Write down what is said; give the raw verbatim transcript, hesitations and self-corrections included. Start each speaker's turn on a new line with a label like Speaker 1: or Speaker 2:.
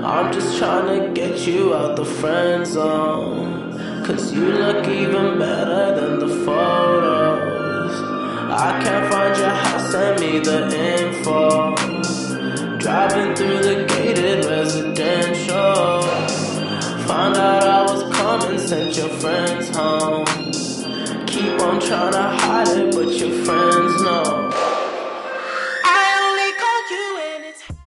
Speaker 1: I'm just trying to get you out the friend zone, cause you look even better than the photos. I can't find your house, send me the info. Driving through the gated residential, found out I was coming, sent your friends home. Keep on trying to hide it, but your friends